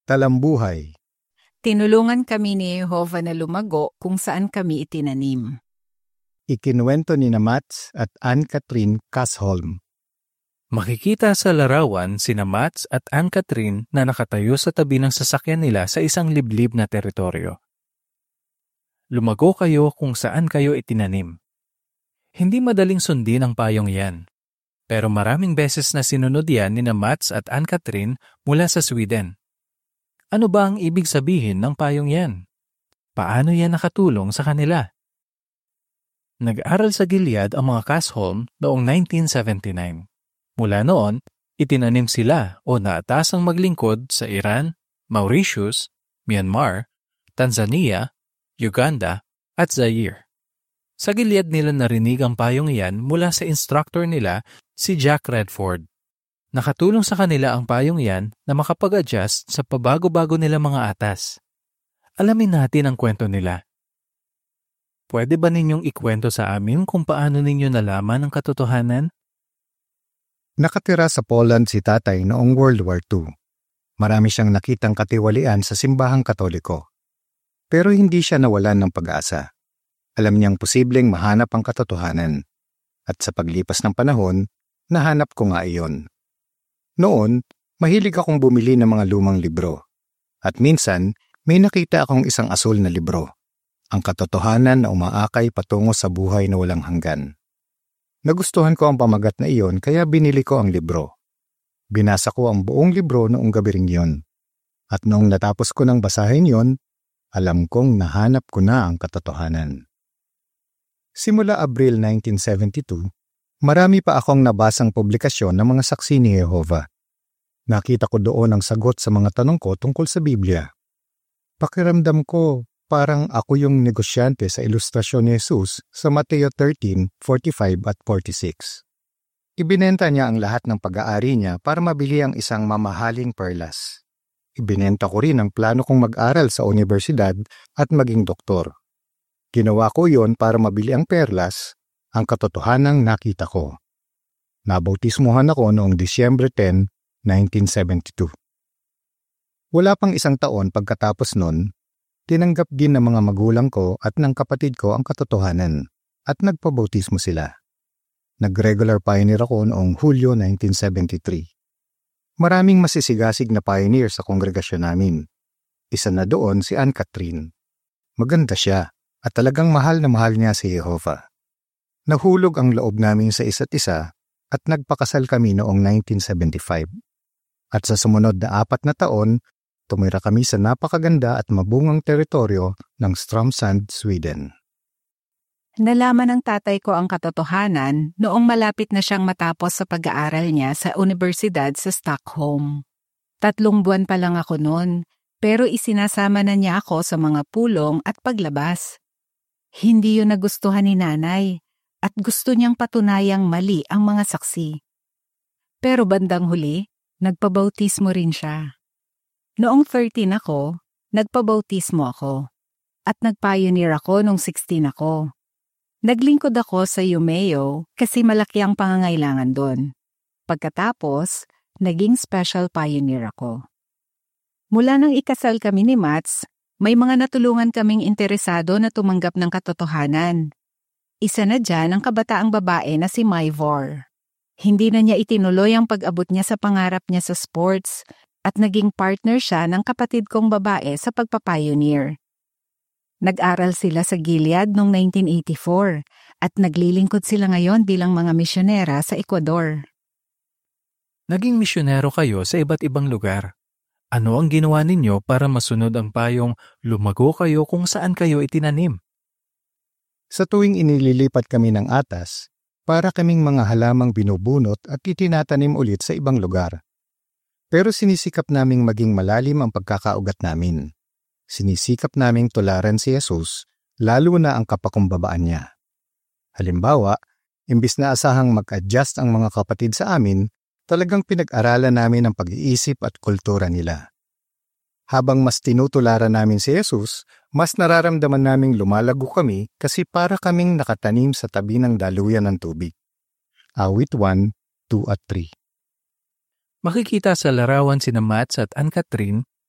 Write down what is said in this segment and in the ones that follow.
Talambuhay. Tinulungan kami ni Jehovah na lumago kung saan kami itinanim. Ikinuwento ni Mats at Ann-Cathrine Kasholm. Makikita sa larawan sina Mats at Ann-Cathrine na nakatayo sa tabi ng sasakyan nila sa isang liblib na teritoryo. Lumago kayo kung saan kayo itinanim. Hindi madaling sundin ang payong yan. Pero maraming beses na sinunod yan ni Mats at Ann-Cathrine mula sa Sweden. Ano ba ang ibig sabihin ng payong yan? Paano yan nakatulong sa kanila? Nag-aral sa Gilead ang mga Kasholm noong 1979. Mula noon, itinanim sila o naatasang maglingkod sa Iran, Mauritius, Myanmar, Tanzania, Uganda, at Zaire. Sa Gilead nila narinig ang payong iyan mula sa instructor nila, si Jack Redford. Nakatulong sa kanila ang payong iyan na makapag-adjust sa pabago-bago nila mga atas. Alamin natin ang kwento nila. Pwede ba ninyong ikwento sa amin kung paano ninyo nalaman ang katotohanan? Nakatira sa Poland si tatay noong World War II. Marami siyang nakitang katiwalian sa simbahang Katoliko. Pero hindi siya nawalan ng pag-asa. Alam niyang posibleng mahanap ang katotohanan. At sa paglipas ng panahon, nahanap ko nga iyon. Noon, mahilig akong bumili ng mga lumang libro. At minsan, may nakita akong isang asul na libro. Ang katotohanan na umaakay patungo sa buhay na walang hanggan. Nagustuhan ko ang pamagat na iyon kaya binili ko ang libro. Binasa ko ang buong libro noong gabi ring iyon. At noong natapos ko ng basahin iyon, alam kong nahanap ko na ang katotohanan. Simula Abril 1972, marami pa akong nabasang publikasyon ng mga saksi ni Jehovah. Nakita ko doon ang sagot sa mga tanong ko tungkol sa Biblia. Pakiramdam ko parang ako yung negosyante sa ilustrasyon ni Jesus sa Mateo 13:45 at 46. Ibinenta niya ang lahat ng pag-aari niya para mabili ang isang mamahaling perlas. Ibinenta ko rin ang plano kong mag-aral sa universidad at maging doktor. Ginawa ko yon para mabili ang perlas, ang katotohanang nakita ko. Nabautismuhan ako noong Disyembre 10, 1972. Wala pang isang taon pagkatapos nun, tinanggap din ng mga magulang ko at ng kapatid ko ang katotohanan at nagpabautismo sila. Nag-regular pioneer ako noong Hulyo 1973. Maraming masisigasig na pioneer sa kongregasyon namin. Isa na doon si Ann-Cathrine. Maganda siya at talagang mahal na mahal niya si Jehovah. Nahulog ang loob namin sa isa't isa at nagpakasal kami noong 1975. At sa sumunod na 4 na taon, tumira kami sa napakaganda at mabungang teritoryo ng Strömsand, Sweden. Nalaman ng tatay ko ang katotohanan noong malapit na siyang matapos sa pag-aaral niya sa universidad sa Stockholm. 3 buwan pa lang ako noon, pero isinasama na niya ako sa mga pulong at paglabas. Hindi yun nagustuhan ni nanay at gusto niyang patunayang mali ang mga saksi. Pero bandang huli, nagpabautismo rin siya. Noong 13 ako, nagpabautismo ako. At nag-pioneer ako noong 16 ako. Naglingkod ako sa Umeå kasi malaki ang pangangailangan doon. Pagkatapos, naging special pioneer ako. Mula nang ikasal kami ni Mats, may mga natulungan kaming interesado na tumanggap ng katotohanan. Isa na dyan ang kabataang babae na si Myvor. Hindi na niya itinuloy ang pag-abot niya sa pangarap niya sa sports at naging partner siya ng kapatid kong babae sa pagpapioneer. Nag-aral sila sa Gilead noong 1984 at naglilingkod sila ngayon bilang mga misyonera sa Ecuador. Naging misyonero kayo sa iba't ibang lugar. Ano ang ginawa ninyo para masunod ang payong lumago kayo kung saan kayo itinanim? Sa tuwing inililipat kami ng atas, para kaming mga halamang binubunot at itinatanim ulit sa ibang lugar. Pero sinisikap naming maging malalim ang pagkakaugat namin. Sinisikap naming tularan si Jesus, lalo na ang kapakumbabaan niya. Halimbawa, imbis na asahang mag-adjust ang mga kapatid sa amin, talagang pinag-aralan namin ang pag-iisip at kultura nila. Habang mas tinutularan namin si Jesus, mas nararamdaman naming lumalago kami kasi para kaming nakatanim sa tabi ng daluyan ng tubig. Awit 1, 2 at 3. Makikita sa larawan sina Mats at Ann-Cathrine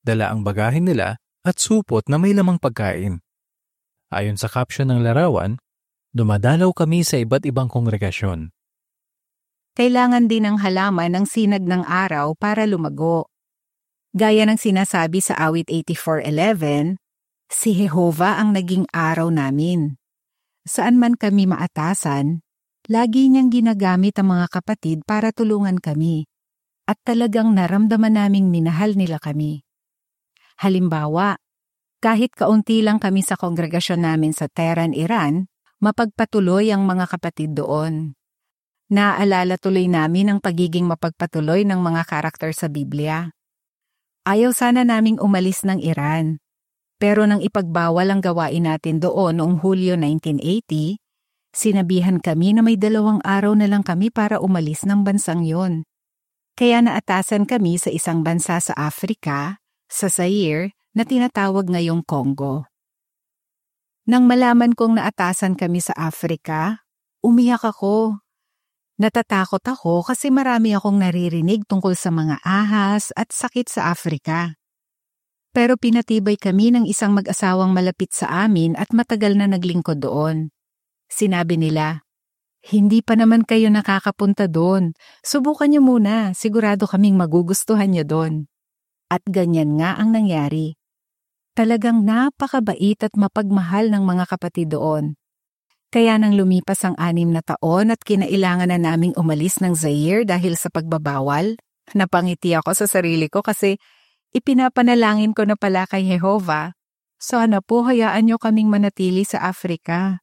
dala ang bagahe nila at supot na may lamang pagkain. Ayon sa caption ng larawan, dumadalaw kami sa iba't ibang kongregasyon. Kailangan din ng halaman ng sinag ng araw para lumago. Gaya ng sinasabi sa awit 84:11, si Jehovah ang naging araw namin. Saan man kami maatasan, lagi niyang ginagamit ang mga kapatid para tulungan kami, at talagang naramdaman naming minahal nila kami. Halimbawa, kahit kaunti lang kami sa kongregasyon namin sa Tehran, Iran, mapagpatuloy ang mga kapatid doon. Naaalala tuloy namin ang pagiging mapagpatuloy ng mga karakter sa Biblia. Ayaw sana naming umalis ng Iran, pero nang ipagbawal ang gawain natin doon noong Hulyo 1980, sinabihan kami na may 2 araw na lang kami para umalis ng bansang yon. Kaya naatasan kami sa isang bansa sa Africa, sa Zaire, na tinatawag ngayong Congo. Nang malaman kong naatasan kami sa Africa, umiyak ako. Natatakot ako kasi marami akong naririnig tungkol sa mga ahas at sakit sa Africa. Pero pinatibay kami ng isang mag-asawang malapit sa amin at matagal na naglingkod doon. Sinabi nila, "Hindi pa naman kayo nakakapunta doon. Subukan niyo muna, sigurado kaming magugustuhan niyo doon." At ganyan nga ang nangyari. Talagang napakabait at mapagmahal ng mga kapatid doon. Kaya nang lumipas ang 6 na taon at kinailangan na naming umalis ng Zaire dahil sa pagbabawal, napangiti ako sa sarili ko kasi ipinapanalangin ko na pala kay Jehovah, sana po hayaan niyo kaming manatili sa Africa.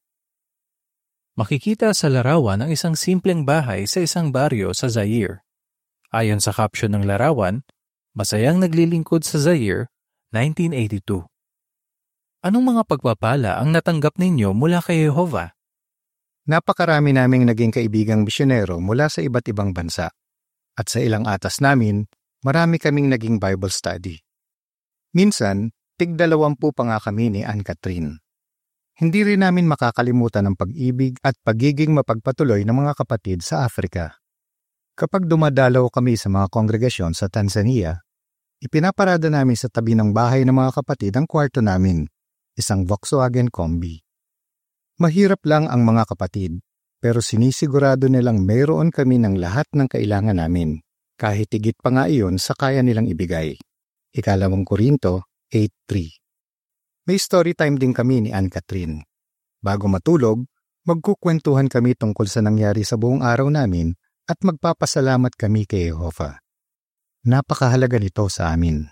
Makikita sa larawan ang isang simpleng bahay sa isang baryo sa Zaire. Ayon sa caption ng larawan, masayang naglilingkod sa Zaire, 1982. Anong mga pagpapala ang natanggap ninyo mula kay Jehovah? Napakarami naming naging kaibigang misyonero mula sa iba't ibang bansa. At sa ilang atas namin, marami kaming naging Bible study. Minsan, tig-20 pa nga kami ni Ann Catherine. Hindi rin namin makakalimutan ang pag-ibig at pagiging mapagpatuloy ng mga kapatid sa Africa. Kapag dumadalaw kami sa mga kongregasyon sa Tanzania, ipinaparada namin sa tabi ng bahay ng mga kapatid ang kwarto namin, isang Volkswagen Combi. Mahirap lang ang mga kapatid, pero sinisigurado nilang mayroon kami ng lahat ng kailangan namin, kahit higit pa nga iyon sa kaya nilang ibigay. 2 Korinto 8:3. May story time din kami ni Ann Catherine. Bago matulog, magkukwentuhan kami tungkol sa nangyari sa buong araw namin at magpapasalamat kami kay Jehovah. Napakahalaga nito sa amin.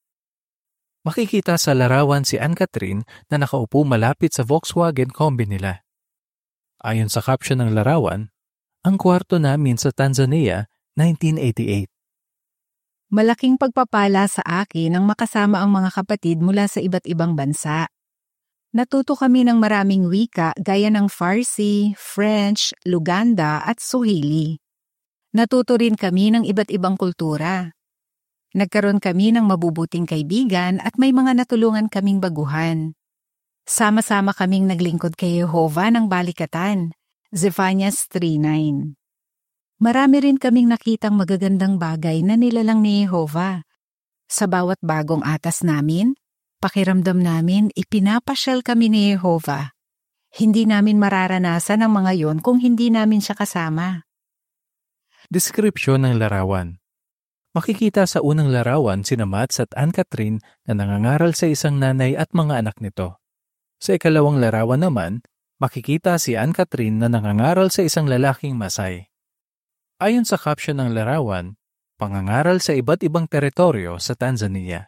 Makikita sa larawan si Ann Catherine na nakaupo malapit sa Volkswagen Combi nila. Ayon sa caption ng larawan, ang kwarto namin sa Tanzania, 1988. Malaking pagpapala sa akin ang makasama ang mga kapatid mula sa iba't ibang bansa. Natuto kami ng maraming wika gaya ng Farsi, French, Luganda at Swahili. Natuto rin kami ng iba't ibang kultura. Nagkaroon kami ng mabubuting kaibigan at may mga natulungan kaming baguhan. Sama-sama kaming naglingkod kay Jehovah ng balikatan, Zephaniah 3:9. Marami rin kaming nakitang magagandang bagay na nilalang ni Jehovah. Sa bawat bagong atas namin, pakiramdam namin ipinapasyal kami ni Jehovah. Hindi namin mararanasan ang mga yon kung hindi namin siya kasama. Deskripsyon ng larawan. Makikita sa unang larawan sina Mats at Ann Catherine na nangangaral sa isang nanay at mga anak nito. Sa ikalawang larawan naman, makikita si Ann Catherine na nangangaral sa isang lalaking Masay. Ayon sa caption ng larawan, pangangaral sa iba't ibang teritoryo sa Tanzania.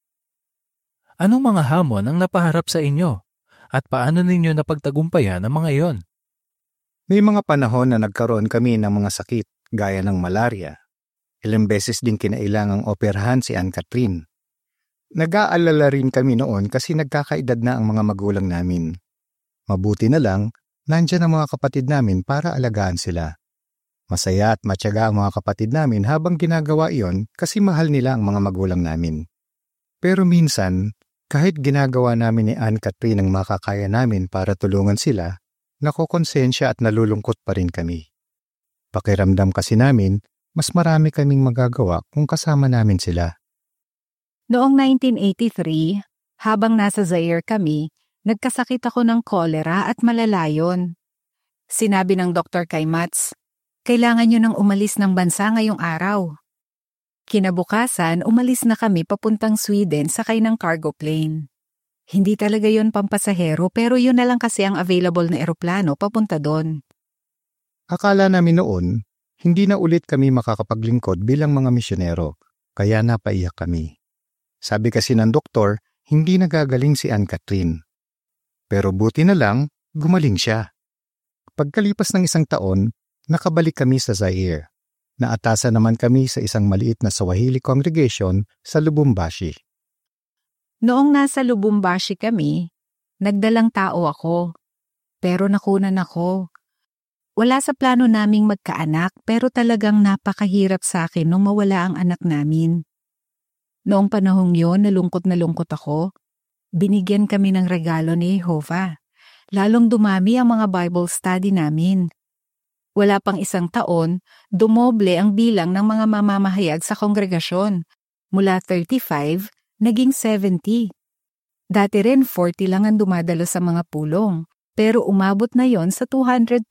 Anong mga hamon ang napaharap sa inyo at paano ninyo napagtagumpayan ang mga iyon? May mga panahon na nagkaroon kami ng mga sakit gaya ng malaria. Ilang beses din kinailangang operahan si Ann Catherine. Nag-aalala rin kami noon kasi nagkakaedad na ang mga magulang namin. Mabuti na lang, nandyan ang mga kapatid namin para alagaan sila. Masaya at matyaga ang mga kapatid namin habang ginagawa iyon kasi mahal nila ang mga magulang namin. Pero minsan, kahit ginagawa namin ni Ann Catherine ang makakaya namin para tulungan sila, nakokonsensya at nalulungkot pa rin kami. Pakiramdam kasi namin, mas marami kaming magagawa kung kasama namin sila. Noong 1983, habang nasa Zaire kami, nagkasakit ako ng kolera at malalayon. Sinabi ng doktor kay Mats, kailangan nyo nang umalis ng bansa ngayong araw. Kinabukasan, umalis na kami papuntang Sweden sakay ng cargo plane. Hindi talaga yon pampasahero pero yun na lang kasi ang available na eroplano papunta doon. Akala namin noon, hindi na ulit kami makakapaglingkod bilang mga misyonero, kaya napaiyak kami. Sabi kasi ng doktor, hindi nagagaling si Ann-Catherine. Pero buti na lang, gumaling siya. Pagkalipas ng 1 taon, nakabalik kami sa Zaire. Naatasan naman kami sa isang maliit na Swahili congregation sa Lubumbashi. Noong nasa Lubumbashi kami, nagdalang tao ako. Pero nakunan ako. Wala sa plano naming magkaanak pero talagang napakahirap sa akin nung mawala ang anak namin. Noong panahong yon, nalungkot ako. Binigyan kami ng regalo ni Jehovah. Lalong dumami ang mga Bible study namin. Wala pang 1 taon, dumoble ang bilang ng mga mamamahayag sa kongregasyon. Mula 35, naging 70. Dati rin 40 lang ang dumadalo sa mga pulong, pero umabot na yon sa 220.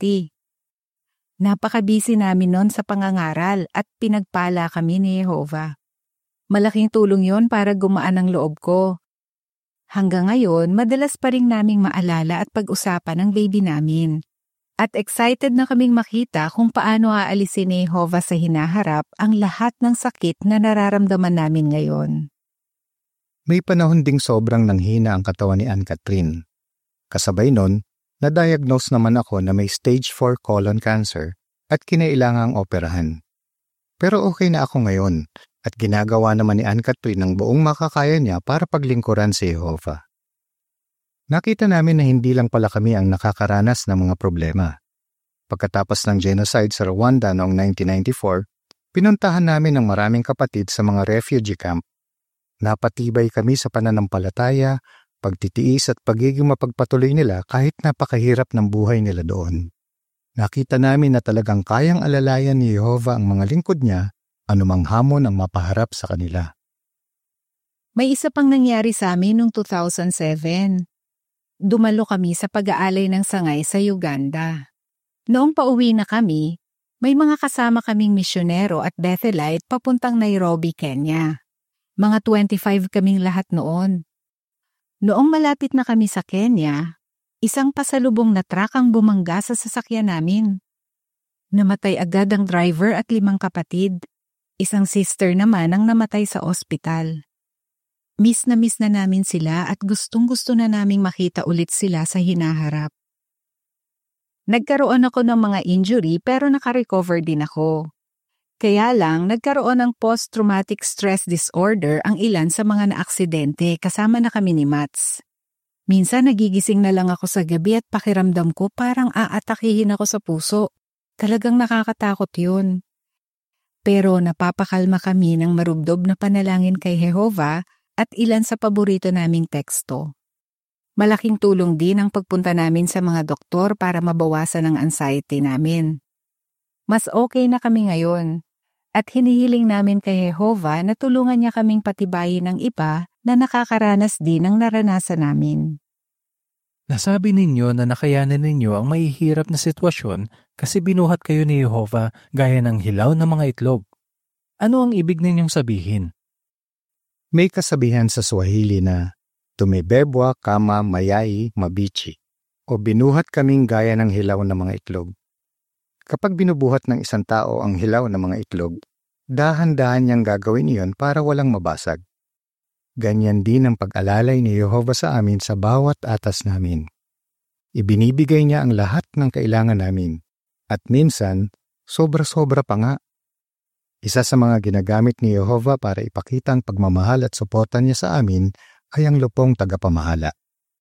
Napaka-busy namin noon sa pangangaral at pinagpala kami ni Jehovah. Malaking tulong yon para gumaan ang loob ko. Hanggang ngayon, madalas pa rin naming maalala at pag-usapan ang baby namin. At excited na kaming makita kung paano aalisin ni Jehovah sa hinaharap ang lahat ng sakit na nararamdaman namin ngayon. May panahon ding sobrang nanghina ang katawan ni Ann-Catherine. Kasabay nun, na-diagnose naman ako na may stage 4 colon cancer at kinailangang operahan. Pero okay na ako ngayon at ginagawa naman ni Ann-Catherine ang buong makakaya niya para paglingkuran si Jehovah. Nakita namin na hindi lang pala kami ang nakakaranas ng mga problema. Pagkatapos ng genocide sa Rwanda noong 1994, pinuntahan namin ang maraming kapatid sa mga refugee camp. Napatibay kami sa pananampalataya, pagtitiis at pagiging mapagpatuloy nila kahit napakahirap ng buhay nila doon. Nakita namin na talagang kayang alalayan ni Jehovah ang mga lingkod niya, anumang hamon ang mapaharap sa kanila. May isa pang nangyari sa amin noong 2007. Dumalo kami sa pag-aalay ng sangay sa Uganda. Noong pauwi na kami, may mga kasama kaming misyonero at Bethelite papuntang Nairobi, Kenya. Mga 25 kaming lahat noon. Noong malapit na kami sa Kenya, isang pasalubong na truck ang bumangga sa sasakyan namin. Namatay agad ang driver at 5 kapatid. Isang sister naman ang namatay sa ospital. Miss na namin sila at gustong-gusto na naming makita ulit sila sa hinaharap. Nagkaroon ako ng mga injury pero nakarecover din ako. Kaya lang, nagkaroon ng post-traumatic stress disorder ang ilan sa mga naaksidente kasama na kami ni Mats. Minsan nagigising na lang ako sa gabi at pakiramdam ko parang aatakihin ako sa puso. Talagang nakakatakot yun. Pero napapakalma kami ng marubdob na panalangin kay Jehovah at ilan sa paborito naming teksto. Malaking tulong din ang pagpunta namin sa mga doktor para mabawasan ang anxiety namin. Mas okay na kami ngayon at hinihiling namin kay Jehovah na tulungan niya kaming patibayin ng iba na nakakaranas din ng naranasan namin. Nasabi ninyo na nakayanan ninyo ang mahihirap na sitwasyon kasi binuhat kayo ni Jehovah gaya ng hilaw na mga itlog. Ano ang ibig ninyong sabihin? May kasabihan sa Swahili na tumebebwa kama mayai mabichi o binuhat kaming gaya ng hilaw na mga itlog. Kapag binubuhat ng isang tao ang hilaw na mga itlog, dahan-dahan niyang gagawin iyon para walang mabasag. Ganyan din ang pag-alalay ni Jehovah sa amin sa bawat atas namin. Ibinibigay niya ang lahat ng kailangan namin. At minsan, sobra-sobra pa nga. Isa sa mga ginagamit ni Jehovah para ipakita ang pagmamahal at suporta niya sa amin ay ang lupong tagapamahala.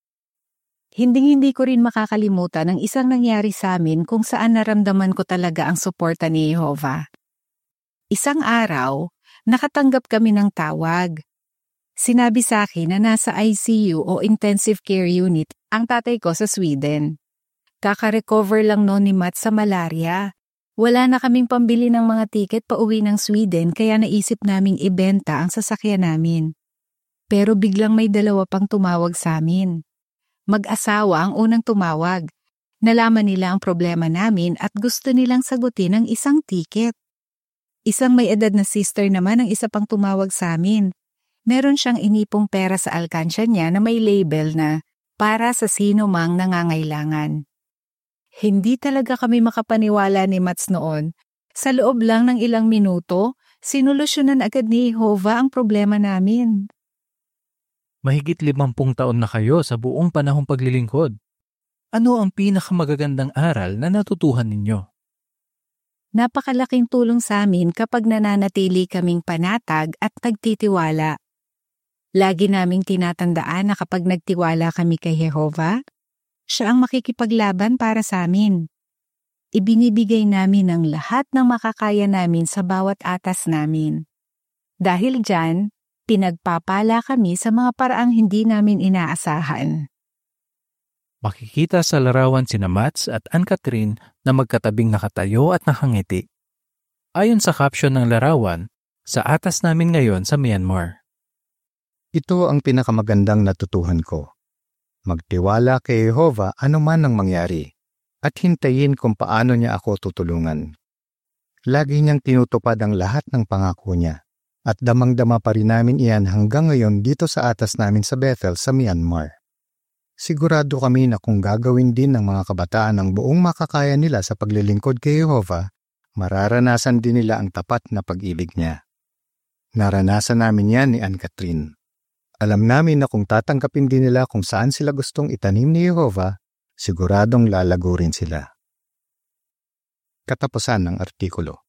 Hindi ko rin makakalimutan ang isang nangyari sa amin kung saan naramdaman ko talaga ang suporta ni Jehovah. Isang araw, nakatanggap kami ng tawag. Sinabi sa akin na nasa ICU o Intensive Care Unit ang tatay ko sa Sweden. Kaka-recover lang noon ni Matt sa malaria, Wala na kaming pambili ng mga tiket pauwi ng Sweden kaya naisip naming ibenta ang sasakyan namin. Pero biglang may dalawa pang tumawag sa amin. Mag-asawa ang unang tumawag. Nalaman nila ang problema namin at gusto nilang sagutin ang isang tiket. Isang may edad na sister naman ang isa pang tumawag sa amin. Meron siyang inipong pera sa alkansya niya na may label na para sa sino mang nangangailangan. Hindi talaga kami makapaniwala ni Mats noon. Sa loob lang ng ilang minuto, sinolusyonan agad ni Jehovah ang problema namin. Mahigit 50 taon na kayo sa buong panahong paglilingkod. Ano ang pinakamagagandang aral na natutuhan ninyo? Napakalaking tulong sa amin kapag nananatili kaming panatag at nagtitiwala. Lagi naming tinatandaan na kapag nagtiwala kami kay Jehovah, siya ang makikipaglaban para sa amin. Ibinibigay namin ang lahat ng makakaya namin sa bawat atas namin. Dahil dyan, pinagpapala kami sa mga paraang hindi namin inaasahan. Makikita sa larawan sina Mats at Ann-Cathrine na magkatabing nakatayo at nakangiti. Ayon sa caption ng larawan, sa atas namin ngayon sa Myanmar. Ito ang pinakamagandang natutuhan ko. Magtiwala kay Jehovah anuman ang mangyari at hintayin kung paano niya ako tutulungan. Lagi niyang tinutupad ang lahat ng pangako niya at damang-dama pa rin namin iyan hanggang ngayon dito sa atas namin sa Bethel sa Myanmar. Sigurado kami na kung gagawin din ng mga kabataan ang buong makakaya nila sa paglilingkod kay Jehovah, mararanasan din nila ang tapat na pag-ibig niya. Naranasan namin yan ni Ann-Cathrine. Alam namin na kung tatanggapin din nila kung saan sila gustong itanim ni Jehovah, siguradong lalago rin sila. Katapusan ng artikulo.